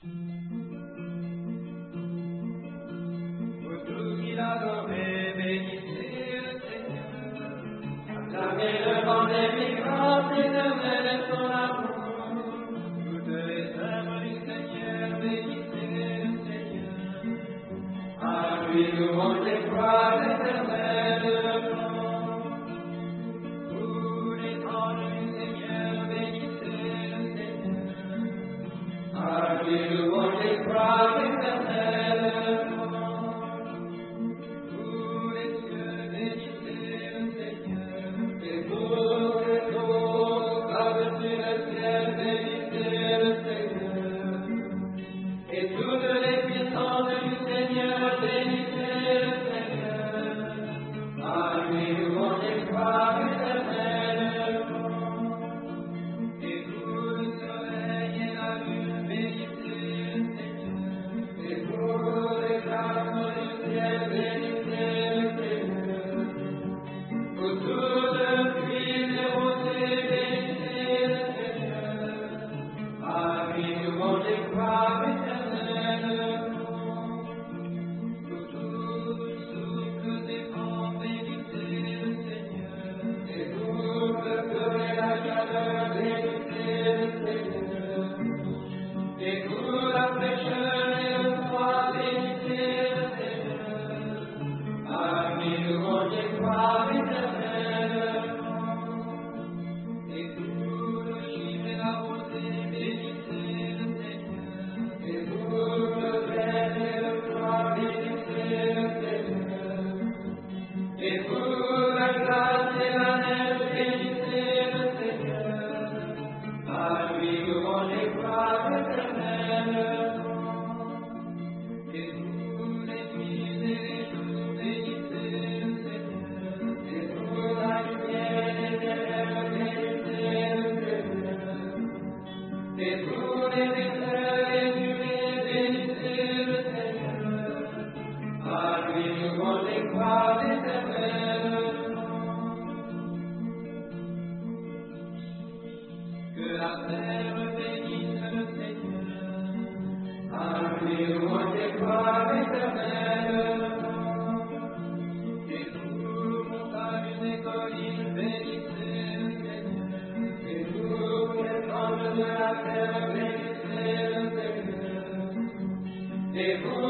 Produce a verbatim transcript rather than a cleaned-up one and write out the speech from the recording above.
Vous tous qui l'adorez, bénissez le Seigneur. Acclamez le vent des migrants, éternel est son amour. Toutes les œuvres du Seigneur, bénissez le Seigneur. À lui louons les croix, l'éternel le prend. Tous les anges du Seigneur, bénissez le Seigneur. À lui louons les croix, l'éternel le prend. Tous les cieux, bénissez le Seigneur. Et tous les eaux, par-dessus le ciel, bénissez le Seigneur. Et toutes les puissances du Seigneur, bénissez le Seigneur. À lui louons les croix, l'éternel. Et vous le soleil et la lune, bénissez le Seigneur. Et vous les flammes du ciel, bénissez le Seigneur. Vous toutes les pluies et rosées, bénissez le Seigneur. À lui louons les croix, l'éternel. Vous tous souffles des vents, bénissez le Seigneur. Et vous le feu et la chaleur, bénissez le Seigneur. Et vous la fraîcheur et le froid, bénissez le Seigneur. À lui louons les croix, l'éternel. Et vous le givre et la rosée, bénissez le Seigneur. Et vous le glaive et le froid, bénissez le Seigneur. Et vous la glace et la neige, bénissez le Seigneur. À lui louons les croix, l'éternel. Et vous les nuits et les jours, bénissez le Seigneur. Et vous la lumière et les ténèbres, bénissez le Seigneur. Et vous les éclairs et les nuées, bénissez le Seigneur. À lui louons les croix, l'éternel. Que la terre bénisse le Seigneur. À lui louons les croix, l'éternel. Et vous, montagnes et collines, bénissez le Seigneur. Et vous, les trembles de la terre, bénissez le Seigneur. Et vous,